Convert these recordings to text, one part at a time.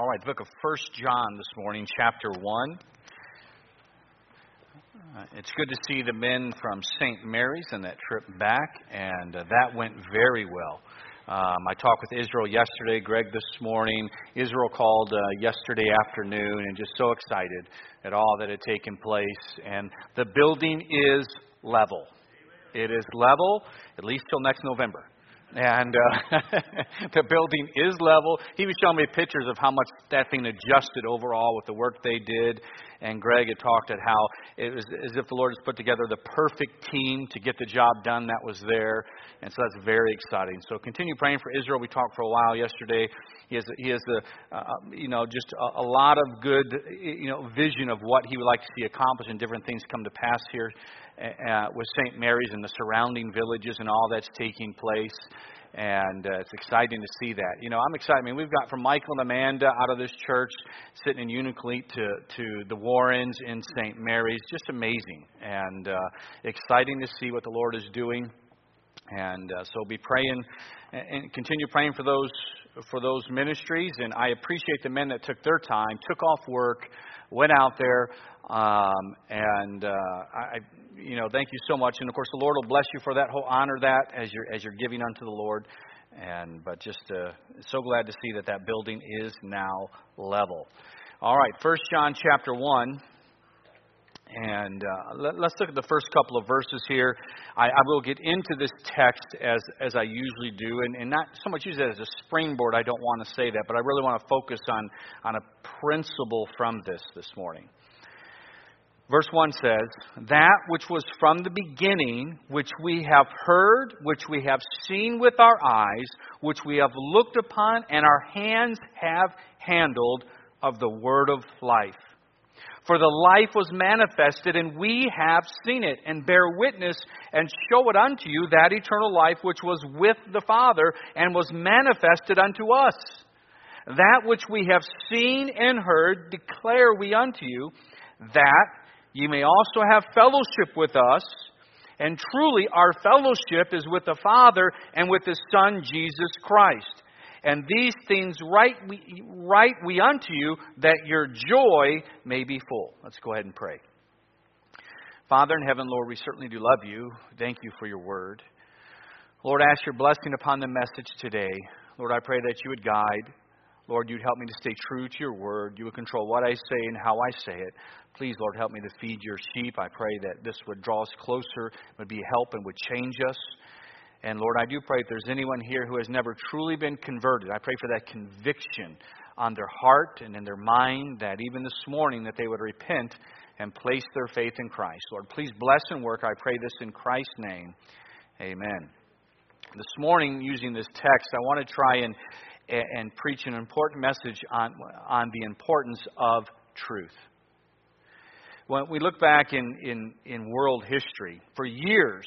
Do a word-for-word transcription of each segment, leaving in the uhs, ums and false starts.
All right, the book of First John this morning, chapter one. Uh, it's good to see the men from Saint Mary's on that trip back, and uh, that went very well. Um, I talked with Israel yesterday, Greg this morning. Israel called uh, yesterday afternoon, and just so excited at all that had taken place. And the building is level. It is level, at least till next November. And uh, the building is level. He was showing me pictures of how much that thing adjusted overall with the work they did. And Greg had talked at how it was as if the Lord has put together the perfect team to get the job done that was there. And so that's very exciting. So continue praying for Israel. We talked for a while yesterday. He has, he has the, uh, you know, just a, a lot of good, you know, vision of what he would like to see accomplished and different things come to pass here uh, with Saint Mary's and the surrounding villages and all that's taking place. And uh, it's exciting to see that. You know, I'm excited. I mean, we've got from Michael and Amanda out of this church sitting in Unalakleet to, to the Warrens in Saint Mary's. Just amazing and uh, exciting to see what the Lord is doing. And uh, so be praying and continue praying for those for those ministries. And I appreciate the men that took their time, took off work, went out there. Um, and uh, I, you know, thank you so much. And of course, the Lord will bless you for that. Whole honor that as you're as you're giving unto the Lord. And but just uh, so glad to see that that building is now level. All right, First John chapter one. And uh, let, let's look at the first couple of verses here. I, I will get into this text as as I usually do, and, and not so much use it as a springboard. I don't want to say that, but I really want to focus on, on a principle from this this morning. Verse one says, "That which was from the beginning, which we have heard, which we have seen with our eyes, which we have looked upon, and our hands have handled of the word of life. For the life was manifested, and we have seen it, and bear witness, and show it unto you, that eternal life which was with the Father, and was manifested unto us. That which we have seen and heard declare we unto you, that ye may also have fellowship with us. And truly our fellowship is with the Father, and with His Son Jesus Christ. And these things write we, write we unto you, that your joy may be full." Let's go ahead and pray. Father in heaven, Lord, we certainly do love you. Thank you for your word. Lord, I ask your blessing upon the message today. Lord, I pray that you would guide. Lord, you'd help me to stay true to your word. You would control what I say and how I say it. Please, Lord, help me to feed your sheep. I pray that this would draw us closer, would be help, and would change us. And Lord, I do pray if there's anyone here who has never truly been converted, I pray for that conviction on their heart and in their mind, that even this morning that they would repent and place their faith in Christ. Lord, please bless and work. I pray this in Christ's name. Amen. This morning, using this text, I want to try and and preach an important message on on the importance of truth. When we look back in, in, in world history, for years,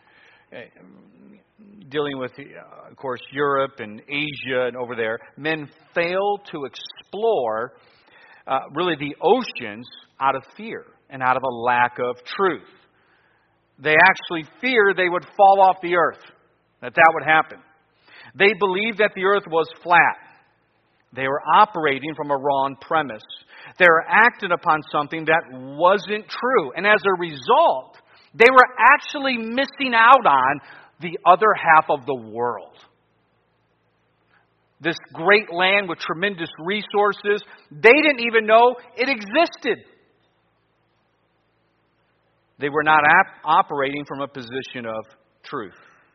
dealing with, uh, of course, Europe and Asia and over there, men failed to explore uh, really the oceans out of fear and out of a lack of truth. They actually feared they would fall off the earth, that that would happen. They believed that the earth was flat. They were operating from a wrong premise. They were acting upon something that wasn't true. And as a result, they were actually missing out on the other half of the world. This great land with tremendous resources, they didn't even know it existed. They were not ap- operating from a position of truth.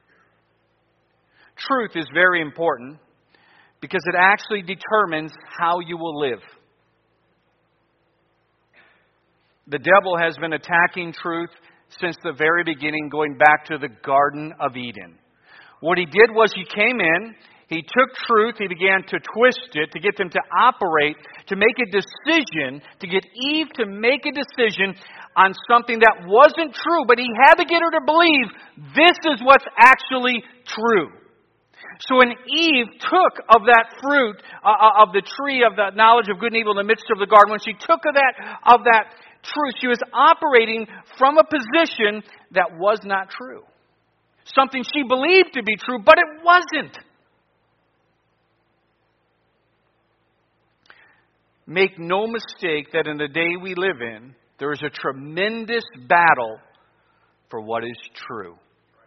Truth is very important because it actually determines how you will live. The devil has been attacking truth since the very beginning, going back to the Garden of Eden. What he did was he came in, he took truth, he began to twist it to get them to operate, to make a decision, to get Eve to make a decision on something that wasn't true, but he had to get her to believe this is what's actually true. So when Eve took of that fruit, uh, of the tree of the knowledge of good and evil in the midst of the garden, when she took of that, of that truth, she was operating from a position that was not true. Something she believed to be true, but it wasn't. Make no mistake that in the day we live in, there is a tremendous battle for what is true.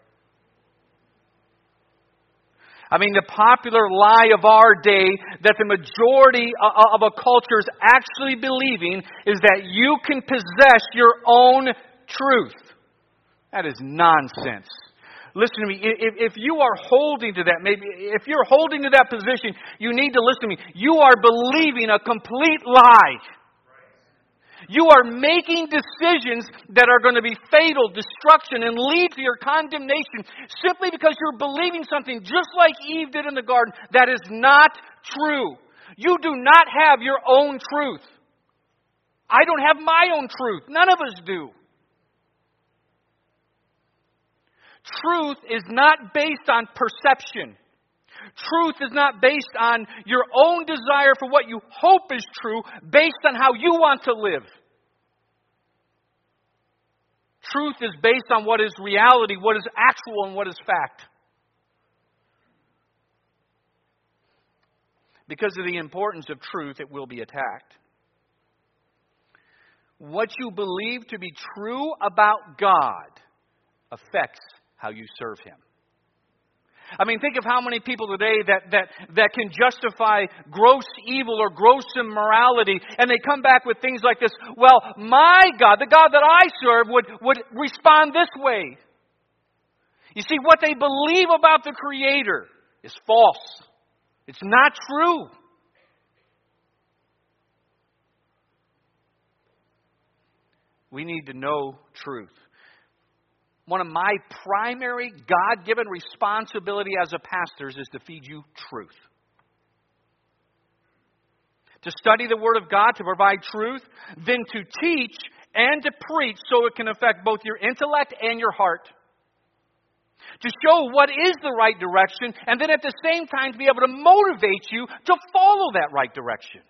I mean, the popular lie of our day that the majority of a culture is actually believing is that you can possess your own truth. That is nonsense. Listen to me. If, if you are holding to that, maybe if you're holding to that position, you need to listen to me. You are believing a complete lie. You are making decisions that are going to be fatal, destruction, and lead to your condemnation simply because you're believing something just like Eve did in the garden that is not true. You do not have your own truth. I don't have my own truth. None of us do. Truth is not based on perception. Truth is not based on your own desire for what you hope is true, based on how you want to live. Truth is based on what is reality, what is actual, and what is fact. Because of the importance of truth, it will be attacked. What you believe to be true about God affects how you serve Him. I mean, think of how many people today that, that, that can justify gross evil or gross immorality, and they come back with things like this. Well, my God, the God that I serve, would, would respond this way. You see, what they believe about the Creator is false. It's not true. We need to know truth. One of my primary God-given responsibility as a pastor is to feed you truth. To study the Word of God, to provide truth, then to teach and to preach so it can affect both your intellect and your heart. To show what is the right direction, and then at the same time to be able to motivate you to follow that right direction.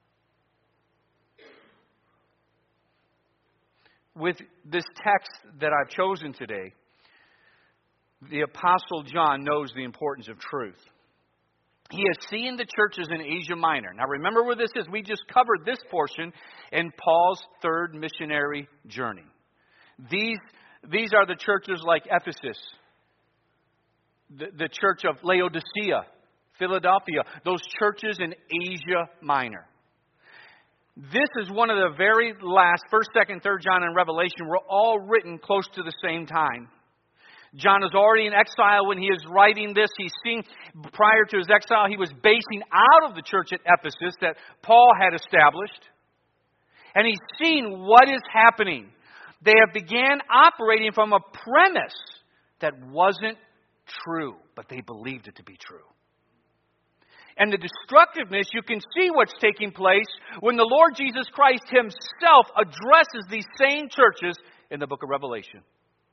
With this text that I've chosen today, the Apostle John knows the importance of truth. He has seen the churches in Asia Minor. Now remember where this is. We just covered this portion in Paul's third missionary journey. These, these are the churches like Ephesus, the, the church of Laodicea, Philadelphia, those churches in Asia Minor. This is one of the very last, first, second, third John, and Revelation were all written close to the same time. John is already in exile when he is writing this. He's seen, prior to his exile, he was basing out of the church at Ephesus that Paul had established. And he's seen what is happening. They have began operating from a premise that wasn't true, but they believed it to be true. And the destructiveness, you can see what's taking place when the Lord Jesus Christ Himself addresses these same churches in the book of Revelation.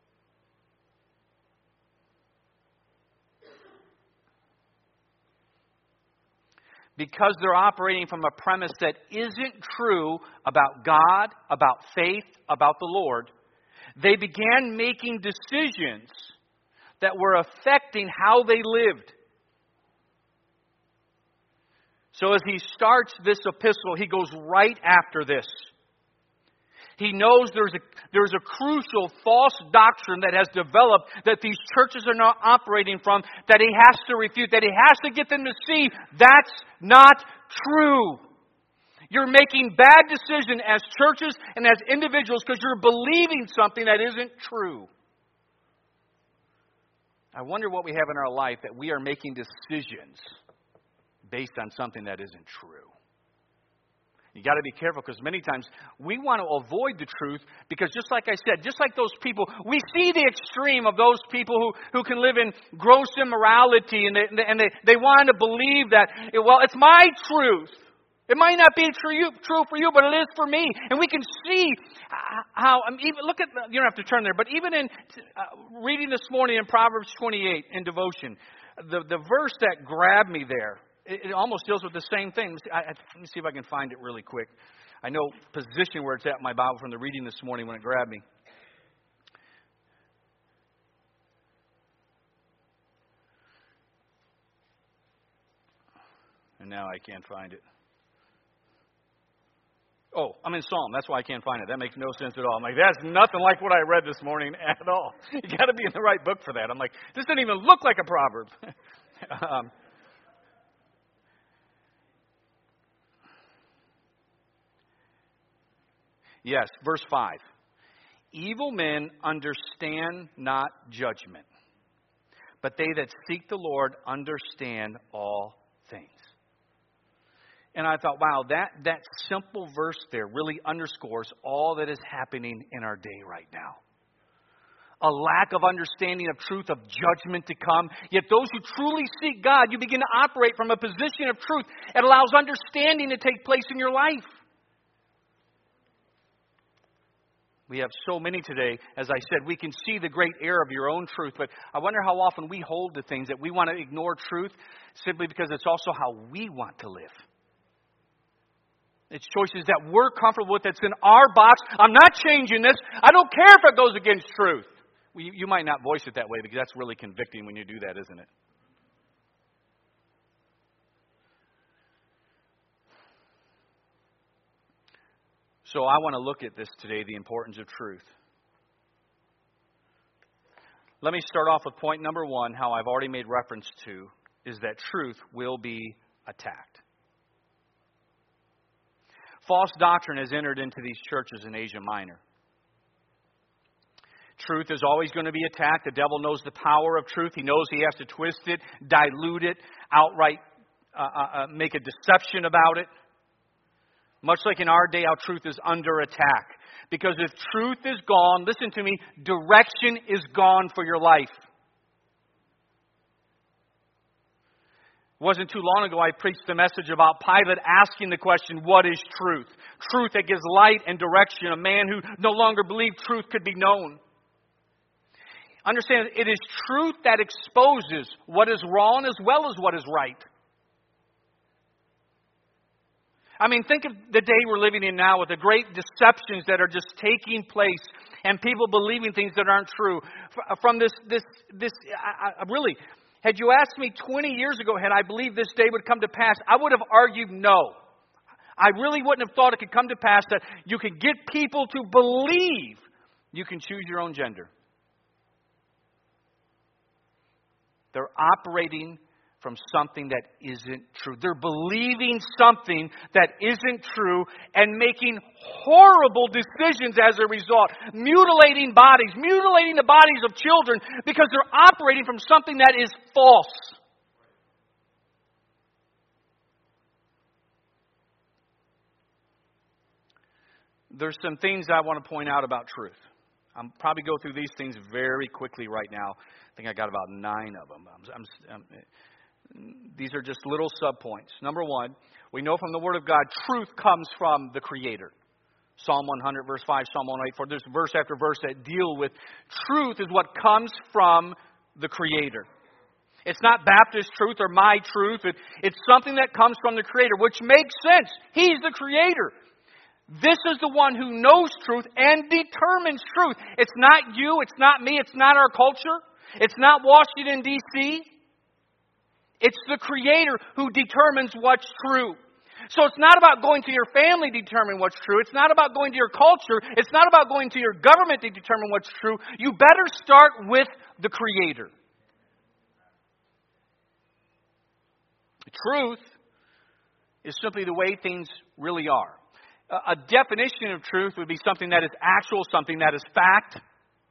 Because they're operating from a premise that isn't true about God, about faith, about the Lord, they began making decisions that were affecting how they lived. So as he starts this epistle, he goes right after this. He knows there's a, there's a crucial false doctrine that has developed that these churches are not operating from, that he has to refute, that he has to get them to see that's not true. You're making bad decisions as churches and as individuals because you're believing something that isn't true. I wonder what we have in our life that we are making decisions based on something that isn't true. You got to be careful because many times we want to avoid the truth because just like I said, just like those people, we see the extreme of those people who, who can live in gross immorality and they, and they, they want to believe that, well, it's my truth. It might not be true, true for you, but it is for me. And we can see how, I mean, even look at, you don't have to turn there, but even in uh, reading this morning in Proverbs twenty-eight in devotion, the, the verse that grabbed me there, it almost deals with the same thing. I, I, let me see if I can find it really quick. I know position where it's at in my Bible from the reading this morning when it grabbed me. And now I can't find it. Oh, I'm in Psalm. That's why I can't find it. That makes no sense at all. I'm like, that's nothing like what I read this morning at all. You got to be in the right book for that. I'm like, this doesn't even look like a proverb. um, yes, verse five. Evil men understand not judgment, but they that seek the Lord understand all things. And I thought, wow, that, that simple verse there really underscores all that is happening in our day right now. A lack of understanding of truth, of judgment to come. Yet those who truly seek God, you begin to operate from a position of truth. It allows understanding to take place in your life. We have so many today, as I said, we can see the great error of your own truth, but I wonder how often we hold to things that we want to ignore truth simply because it's also how we want to live. It's choices that we're comfortable with, that's in our box. I'm not changing this. I don't care if it goes against truth. Well, you, you might not voice it that way because that's really convicting when you do that, isn't it? So I want to look at this today, the importance of truth. Let me start off with point number one, how I've already made reference to, is that truth will be attacked. False doctrine has entered into these churches in Asia Minor. Truth is always going to be attacked. The devil knows the power of truth. He knows he has to twist it, dilute it, outright uh, uh, make a deception about it. Much like in our day, our truth is under attack. Because if truth is gone, listen to me, direction is gone for your life. It wasn't too long ago I preached the message about Pilate asking the question, what is truth? Truth that gives light and direction. A man who no longer believed truth could be known. Understand, it is truth that exposes what is wrong as well as what is right. I mean, think of the day we're living in now with the great deceptions that are just taking place and people believing things that aren't true. From this, this, this, I, I, really, had you asked me twenty years ago, had I believed this day would come to pass, I would have argued no. I really wouldn't have thought it could come to pass that you can get people to believe you can choose your own gender. They're operating from something that isn't true. They're believing something that isn't true and making horrible decisions as a result. Mutilating bodies, mutilating the bodies of children because they're operating from something that is false. There's some things I want to point out about truth. I'll probably go through these things very quickly right now. I think I got about nine of them. I'm, I'm, I'm, These are just little subpoints. Number one, we know from the Word of God, truth comes from the Creator. Psalm one hundred, verse five, Psalm one eighty-four. There's verse after verse that deal with truth is what comes from the Creator. It's not Baptist truth or my truth. It, it's something that comes from the Creator, which makes sense. He's the Creator. This is the one who knows truth and determines truth. It's not you. It's not me. It's not our culture. It's not Washington, D C It's the Creator who determines what's true. So it's not about going to your family to determine what's true. It's not about going to your culture. It's not about going to your government to determine what's true. You better start with the Creator. The truth is simply the way things really are. A definition of truth would be something that is actual, something that is fact.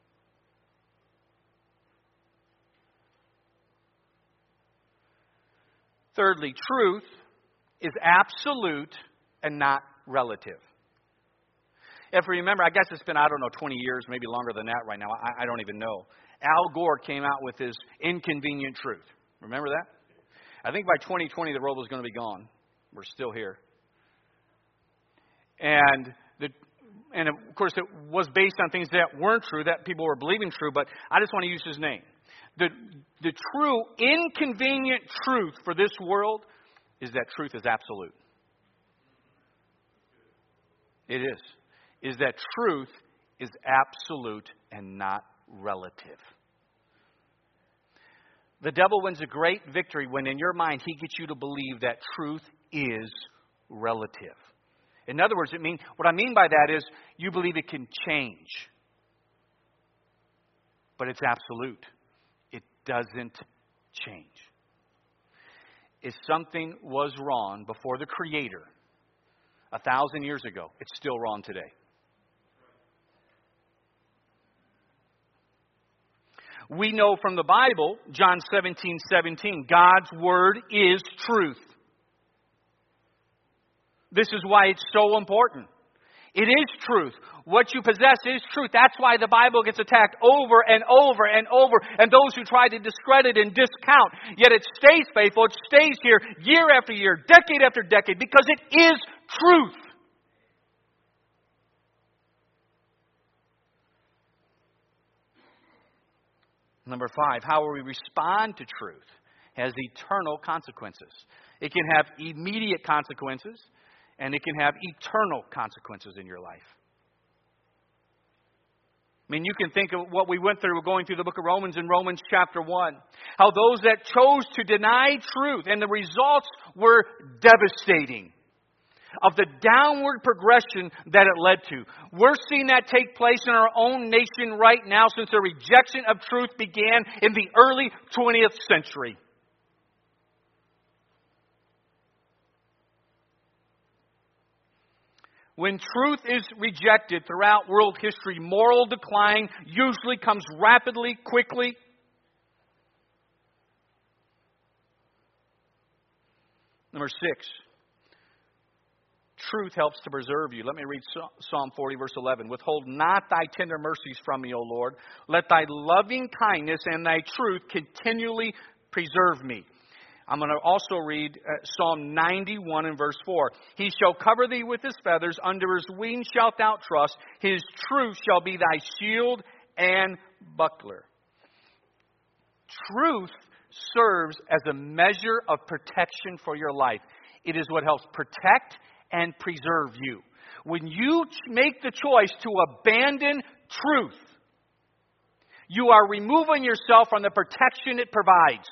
Thirdly, truth is absolute and not relative. If you remember, I guess it's been, I don't know, twenty years, maybe longer than that right now. I, I don't even know. Al Gore came out with his inconvenient truth. Remember that? I think by twenty twenty, the world was going to be gone. We're still here. And, the, and of course, it was based on things that weren't true, that people were believing true, but I just want to use his name. The, the true, inconvenient truth for this world is that truth is absolute. It is. Is that truth is absolute and not relative. The devil wins a great victory when in your mind he gets you to believe that truth is relative. In other words, it mean, what I mean by that is you believe it can change. But it's absolute. It doesn't change. If something was wrong before the Creator a thousand years ago, it's still wrong today. We know from the Bible, John seventeen seventeen, God's Word is truth. This is why it's so important. It is truth. What you possess is truth. That's why the Bible gets attacked over and over and over. And those who try to discredit and discount, yet it stays faithful. It stays here year after year, decade after decade, because it is truth. Number five, how we respond to truth has eternal consequences. It can have immediate consequences, and it can have eternal consequences in your life. I mean, you can think of what we went through going through the book of Romans in Romans chapter one. How those that chose to deny truth, and the results were devastating. Of the downward progression that it led to. We're seeing that take place in our own nation right now since the rejection of truth began in the early twentieth century. When truth is rejected throughout world history, moral decline usually comes rapidly, quickly. Number six. Truth helps to preserve you. Let me read Psalm forty, verse eleven. Withhold not thy tender mercies from me, O Lord. Let thy loving kindness and thy truth continually preserve me. I'm going to also read uh, Psalm ninety-one and verse four. He shall cover thee with his feathers. Under his wings shalt thou trust. His truth shall be thy shield and buckler. Truth serves as a measure of protection for your life. It is what helps protect and preserve you. When you make the choice to abandon truth, you are removing yourself from the protection it provides.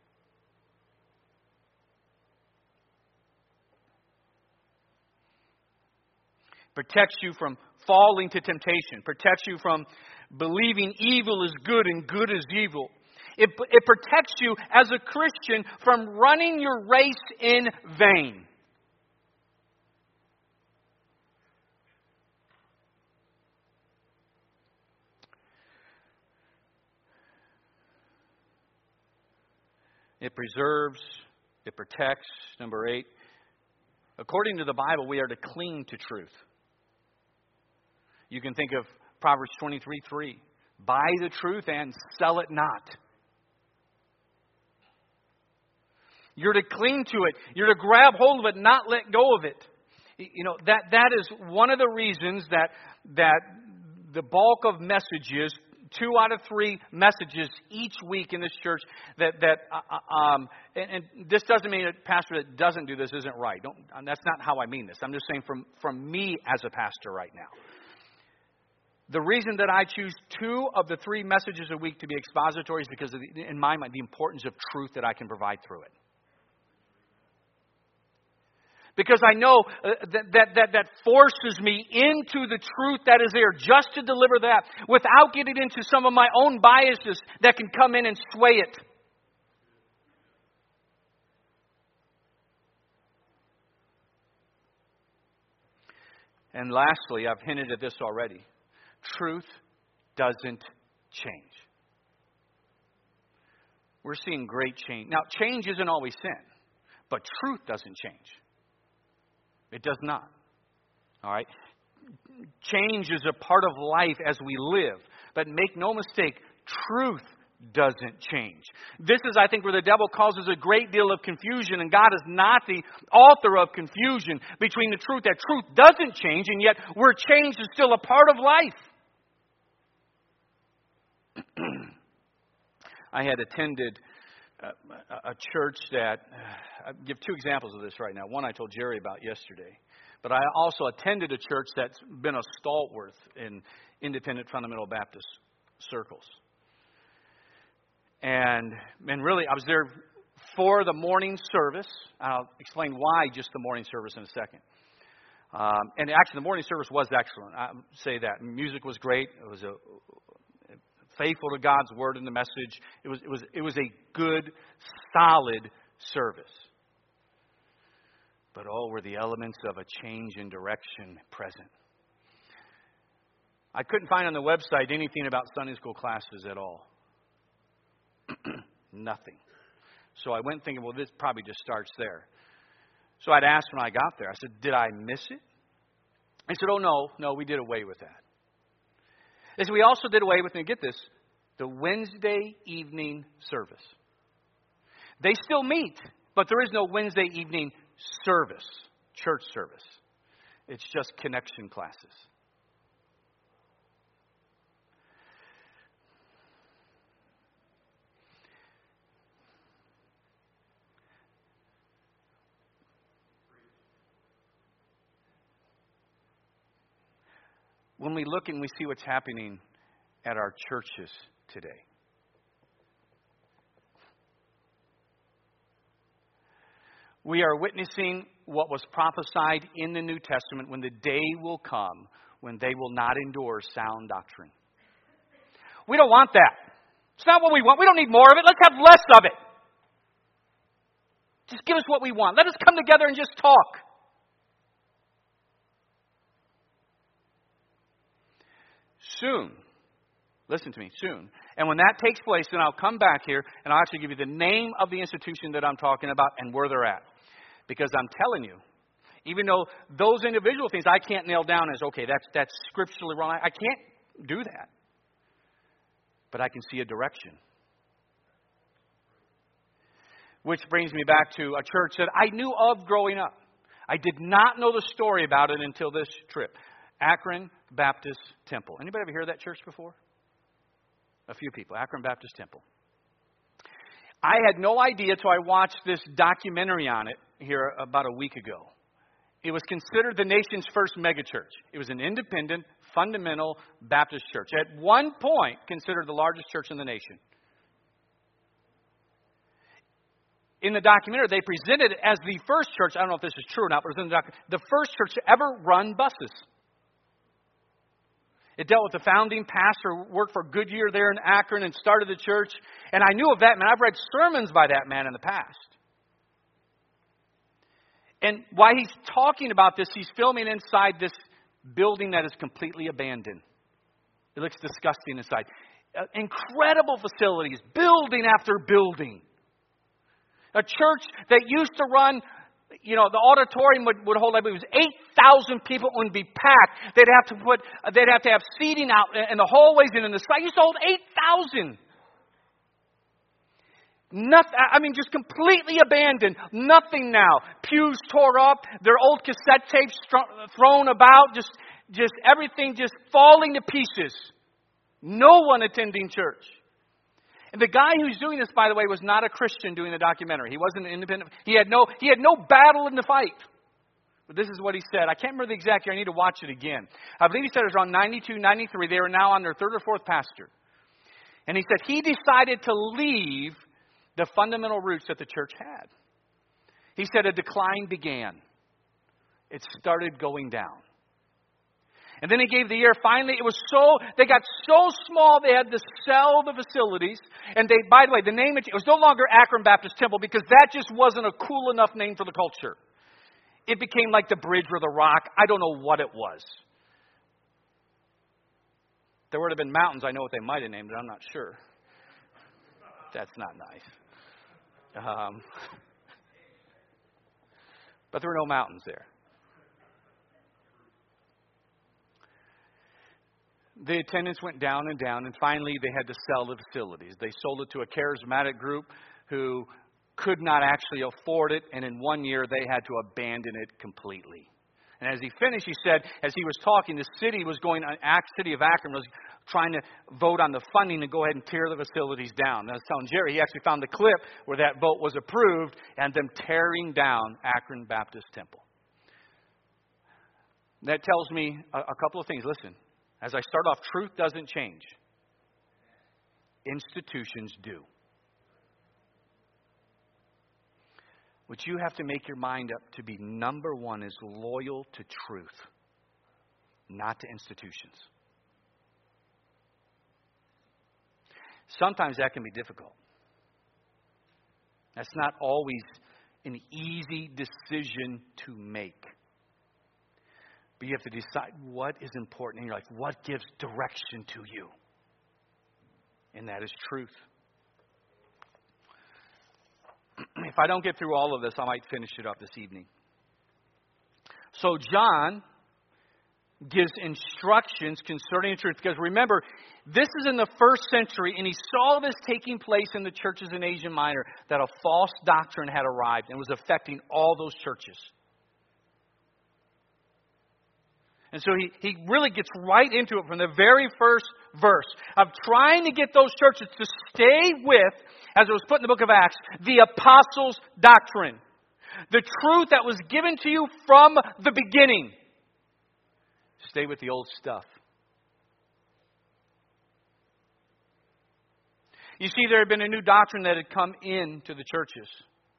Protects you from falling to temptation. Protects you from believing evil is good and good is evil. It, it protects you as a Christian from running your race in vain. It preserves, it protects. Number eight, according to the Bible, we are to cling to truth. You can think of Proverbs twenty-three three. Buy the truth and sell it not. You're to cling to it. You're to grab hold of it, not let go of it. You know, that, that is one of the reasons that, that the bulk of messages, two out of three messages each week in this church, that that uh, um, and, and this doesn't mean a pastor that doesn't do this isn't right. Don't, that's not how I mean this. I'm just saying from, from me as a pastor right now. The reason that I choose two of the three messages a week to be expository is because of the, in my mind, the importance of truth that I can provide through it. Because I know that, that, that, that forces me into the truth that is there just to deliver that without getting into some of my own biases that can come in and sway it. And lastly, I've hinted at this already. Truth doesn't change. We're seeing great change. Now, change isn't always sin, but truth doesn't change. It does not. All right? Change is a part of life as we live. But make no mistake, truth doesn't change. This is, I think, where the devil causes a great deal of confusion, and God is not the author of confusion between the truth that truth doesn't change, and yet where change is still a part of life. I had attended a, a church that, I'll give two examples of this right now. One I told Jerry about yesterday. But I also attended a church that's been a stalwart in independent fundamental Baptist circles. And, and really, I was there for the morning service. I'll explain why just the morning service in a second. Um, and actually, the morning service was excellent. I say that. Music was great. It was a faithful to God's word and the message. It was it was it was a good, solid service. But oh, were the elements of a change in direction present? I couldn't find on the website anything about Sunday school classes at all. Nothing. So I went thinking, well, this probably just starts there. So I'd asked when I got there, I said, did I miss it? They said, oh, no, no, we did away with that. They said, we also did away with, and get this, the Wednesday evening service. They still meet, but there is no Wednesday evening service, church service. It's just connection classes. When we look and we see what's happening at our churches today, we are witnessing what was prophesied in the New Testament when the day will come when they will not endure sound doctrine. We don't want that. It's not what we want. We don't need more of it. Let's have less of it. Just give us what we want. Let us come together and just talk. Soon. Listen to me, soon. And when that takes place, then I'll come back here and I'll actually give you the name of the institution that I'm talking about and where they're at. Because I'm telling you, even though those individual things I can't nail down as, okay, that's that's scripturally wrong. I can't do that. But I can see a direction. Which brings me back to a church that I knew of growing up. I did not know the story about it until this trip. Akron Baptist Temple. Anybody ever hear of that church before? A few people. Akron Baptist Temple. I had no idea until I watched this documentary on it here about a week ago. It was considered the nation's first megachurch. It was an independent, fundamental Baptist church. At one point, considered the largest church in the nation. In the documentary, they presented it as the first church, I don't know if this is true or not, but it was in the documentary, the first church to ever run buses. It dealt with the founding pastor, worked for Goodyear there in Akron and started the church. And I knew of that man. I've read sermons by that man in the past. And while he's talking about this, he's filming inside this building that is completely abandoned. It looks disgusting inside. Uh, incredible facilities, building after building. A church that used to run, you know, the auditorium would, would hold, I believe it was eight thousand people, would be packed. They'd have to put, they'd have to have seating out in the hallways and in the side. Used to hold eight thousand. Nothing, I mean, just completely abandoned. Nothing now. Pews tore up. Their old cassette tapes thrown about. Just, just everything just falling to pieces. No one attending church. And the guy who's doing this, by the way, was not a Christian doing the documentary. He wasn't an independent. He had no, he had no battle in the fight. But this is what he said. I can't remember the exact year. I need to watch it again. I believe he said it was around ninety-two, ninety-three. They were now on their third or fourth pastor. And he said he decided to leave the fundamental roots that the church had. He said a decline began. It started going down. And then he gave the year, finally, it was so, they got so small they had to sell the facilities. And they, by the way, the name, it was no longer Akron Baptist Temple because that just wasn't a cool enough name for the culture. It became like the Bridge or the Rock. I don't know what it was. There would have been mountains. I know what they might have named it. I'm not sure. That's not nice. Um, but there were no mountains there. The attendance went down and down, and finally they had to sell the facilities. They sold it to a charismatic group who could not actually afford it, and in one year they had to abandon it completely. And as he finished, he said, as he was talking, the city was going, the city of Akron was trying to vote on the funding to go ahead and tear the facilities down. And I was telling Jerry, he actually found the clip where that vote was approved and them tearing down Akron Baptist Temple. That tells me a, a couple of things. Listen, as I start off, truth doesn't change. Institutions do. what you have to make your mind up to be number one is loyal to truth, not to institutions. Sometimes that can be difficult. That's not always an easy decision to make. But you have to decide what is important in your life, what gives direction to you. And that is truth. If I don't get through all of this, I might finish it up this evening. So John gives instructions concerning the truth. Because remember, this is in the first century, and he saw this taking place in the churches in Asia Minor, that a false doctrine had arrived and was affecting all those churches. And so he, he really gets right into it from the very first verse of trying to get those churches to stay with, as it was put in the book of Acts, the apostles' doctrine. The truth that was given to you from the beginning. Stay with the old stuff. You see, there had been a new doctrine that had come into the churches.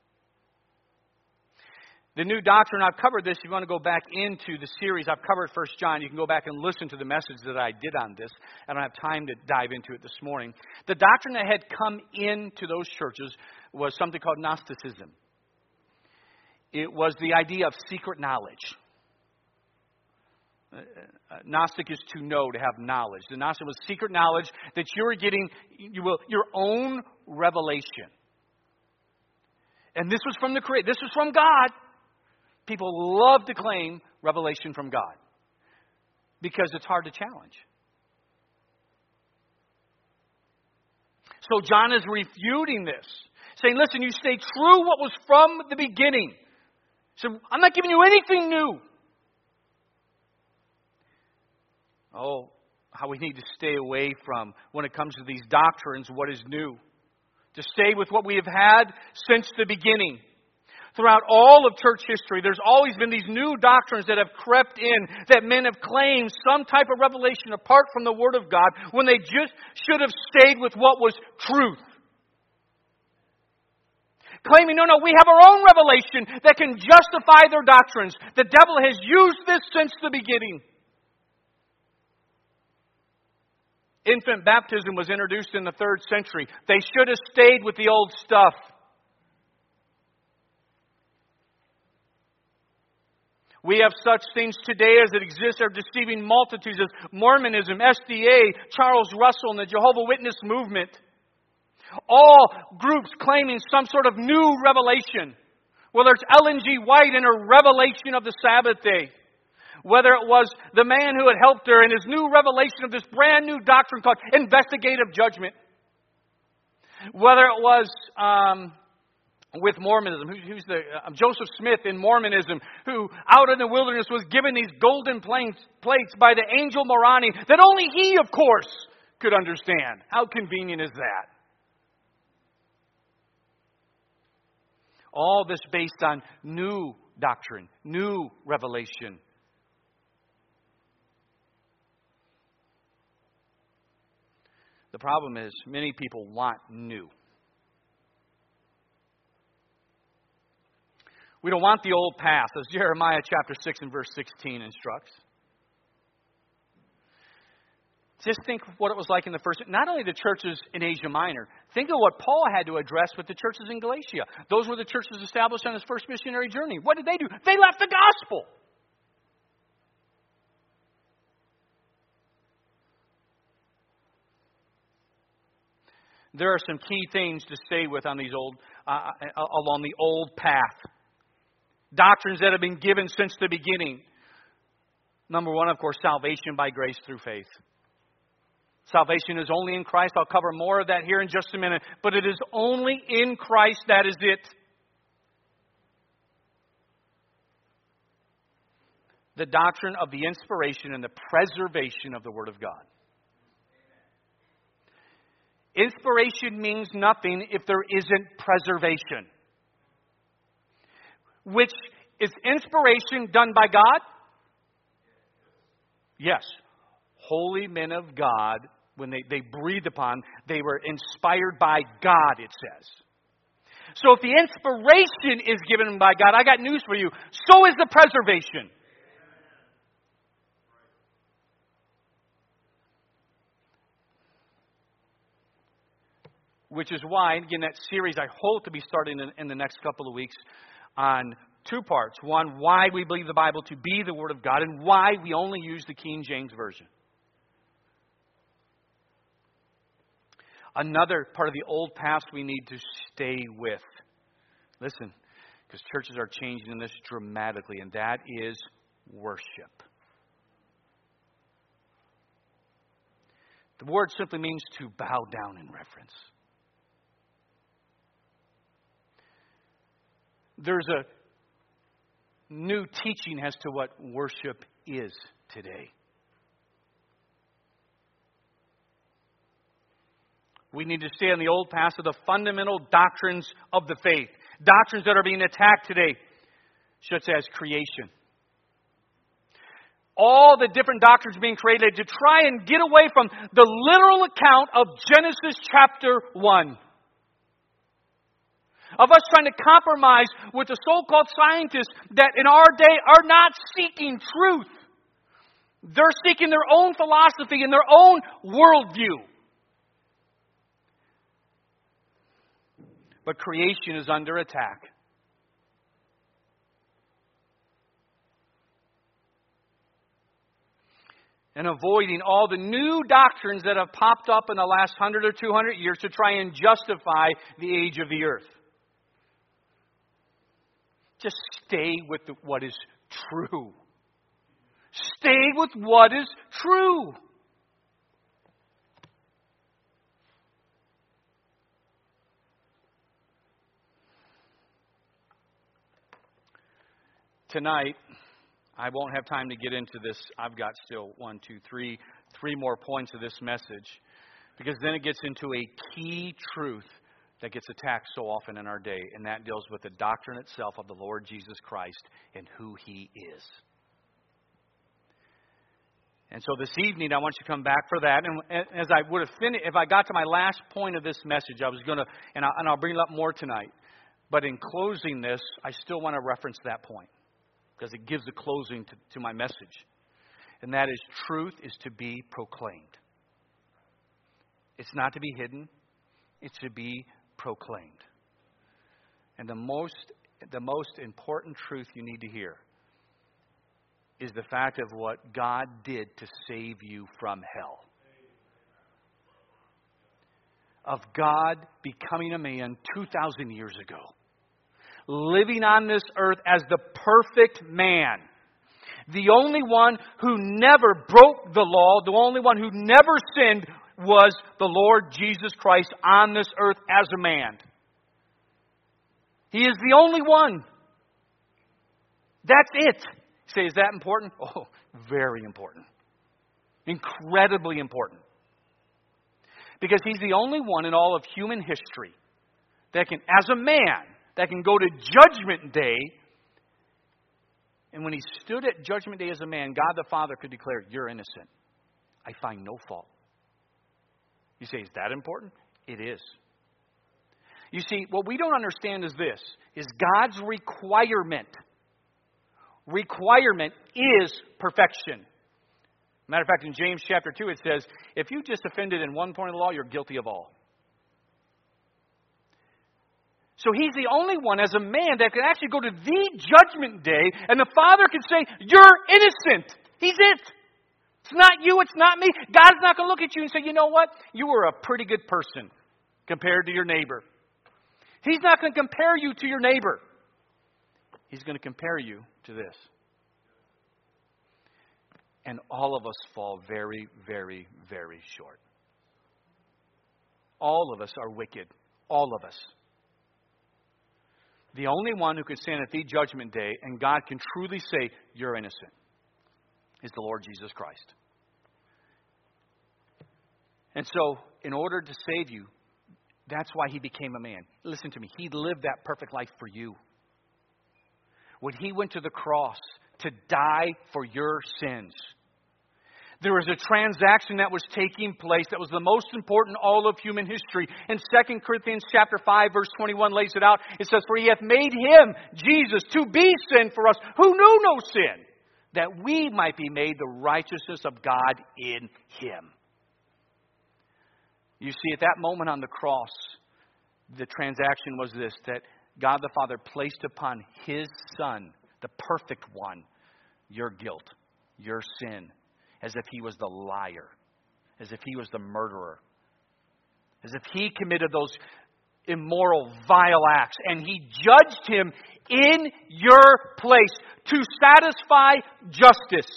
The new doctrine, I've covered this. If you want to go back into the series, I've covered First John. You can go back and listen to the message that I did on this. I don't have time to dive into it this morning. The doctrine that had come into those churches was something called Gnosticism. It was the idea of secret knowledge. Uh, Gnostic is to know, to have knowledge. The Gnostic was secret knowledge that you were getting you will, your own revelation. And this was from the Creator. This was from God. People love to claim revelation from God because it's hard to challenge. So John is refuting this, saying, listen, you stay true what was from the beginning. So I'm not giving you anything new. Oh, how we need to stay away from, when it comes to these doctrines, what is new. To stay with what we have had since the beginning. Throughout all of church history, there's always been these new doctrines that have crept in, that men have claimed some type of revelation apart from the Word of God, when they just should have stayed with what was truth. Claiming, no, no, we have our own revelation that can justify their doctrines. The devil has used this since the beginning. Infant baptism was introduced in the third century. They should have stayed with the old stuff. We have such things today as it exists are deceiving multitudes as Mormonism, S D A, Charles Russell, and the Jehovah's Witness movement. All groups claiming some sort of new revelation. Whether it's Ellen G. White and her revelation of the Sabbath day. Whether it was the man who had helped her in his new revelation of this brand new doctrine called investigative judgment. Whether it was um, with Mormonism, who, who's the uh, Joseph Smith in Mormonism, who out in the wilderness was given these golden plates, plates by the angel Moroni that only he, of course, could understand. How convenient is that? All this based on new doctrine, new revelation. The problem is, many people want new. We don't want the old path, as Jeremiah chapter six and verse sixteen instructs. Just think what it was like in the first, not only the churches in Asia Minor, think of what Paul had to address with the churches in Galatia. Those were the churches established on his first missionary journey. What did they do? They left the gospel. There are some key things to stay with on these old, uh, along the old path. Doctrines that have been given since the beginning. Number one, of course, salvation by grace through faith. Salvation is only in Christ. I'll cover more of that here in just a minute. But it is only in Christ. That is it. The doctrine of the inspiration and the preservation of the Word of God. Inspiration means nothing if there isn't preservation. Which is inspiration done by God? Yes. Holy men of God, when they, they breathed upon, they were inspired by God, it says. So if the inspiration is given by God, I got news for you. So is the preservation. Which is why, again, that series I hope to be starting in, in the next couple of weeks on two parts. One, why we believe the Bible to be the Word of God, and why we only use the King James Version. Another part of the old past we need to stay with. Listen, because churches are changing in this dramatically, and that is worship. The word simply means to bow down in reverence. There's a new teaching as to what worship is today. We need to stay on the old path of the fundamental doctrines of the faith. Doctrines that are being attacked today, such as creation. All the different doctrines being created to try and get away from the literal account of Genesis chapter one. Of us trying to compromise with the so-called scientists that in our day are not seeking truth. They're seeking their own philosophy and their own worldview. But creation is under attack. And avoiding all the new doctrines that have popped up in the last hundred or two hundred years to try and justify the age of the earth. Just stay with the, what is true. Stay with what is true. Tonight, I won't have time to get into this. I've got still one, two, three, three more points of this message. Because then it gets into a key truth that gets attacked so often in our day, and that deals with the doctrine itself of the Lord Jesus Christ and who He is. And so this evening, I want you to come back for that. And as I would have finished, if I got to my last point of this message, I was going to, and, I, and I'll bring it up more tonight. But in closing this, I still want to reference that point because it gives a closing to, to my message. And that is, truth is to be proclaimed. It's not to be hidden. It's to be proclaimed. And the most the most important truth you need to hear is the fact of what God did to save you from hell. Of God becoming a man two thousand years ago. Living on this earth as the perfect man. The only one who never broke the law, the only one who never sinned, was the Lord Jesus Christ on this earth as a man. He is the only one. That's it. You say, is that important? Oh, very important. Incredibly important. Because He's the only one in all of human history that can, as a man, that can go to Judgment Day. And when He stood at Judgment Day as a man, God the Father could declare, you're innocent. I find no fault. You say, is that important? It is. You see, what we don't understand is this, is God's requirement. Requirement is perfection. Matter of fact, in James chapter two, it says, if you just offended in one point of the law, you're guilty of all. So He's the only one as a man that can actually go to the Judgment Day, and the Father can say, you're innocent. He's it. It's not you, it's not me. God's not going to look at you and say, you know what? You were a pretty good person compared to your neighbor. He's not going to compare you to your neighbor. He's going to compare you to this. And all of us fall very, very, very short. All of us are wicked. All of us. The only one who can stand at the Judgment Day and God can truly say, you're innocent, is the Lord Jesus Christ. And so, in order to save you, that's why He became a man. Listen to me. He lived that perfect life for you. When He went to the cross to die for your sins, There was a transaction that was taking place that was the most important in all of human history. And Second Corinthians chapter five, verse twenty-one lays it out. It says, "For he hath made him, Jesus, to be sin for us, who knew no sin, that we might be made the righteousness of God in him." You see, at that moment on the cross, the transaction was this, that God the Father placed upon his Son, the perfect one, your guilt, your sin, as if he was the liar, as if he was the murderer, as if he committed those immoral, vile acts, and he judged him in your place to satisfy justice.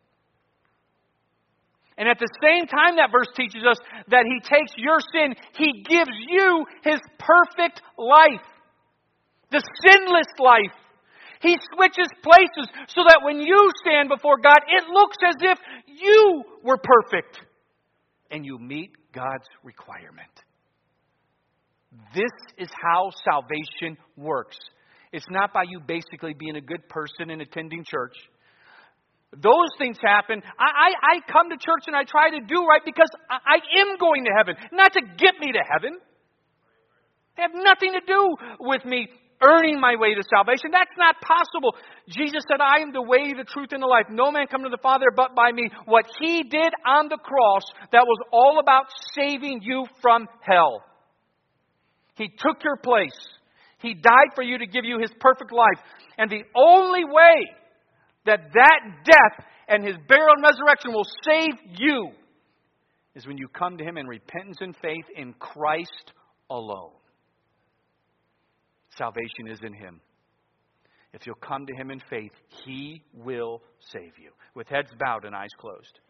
And at the same time, that verse teaches us that he takes your sin, he gives you his perfect life, the sinless life. He switches places so that when you stand before God, it looks as if you were perfect and you meet God's requirement. This is how salvation works. It's not by you basically being a good person and attending church. Those things happen. I, I, I come to church and I try to do right because I, I am going to heaven, not to get me to heaven. They have nothing to do with me earning my way to salvation. That's not possible. Jesus said, "I am the way, the truth, and the life. No man come to the Father but by me." What he did on the cross, that was all about saving you from hell. He took your place. He died for you to give you his perfect life. And the only way that that death and his burial and resurrection will save you is when you come to him in repentance and faith in Christ alone. Salvation is in him. If you'll come to him in faith, he will save you. With heads bowed and eyes closed.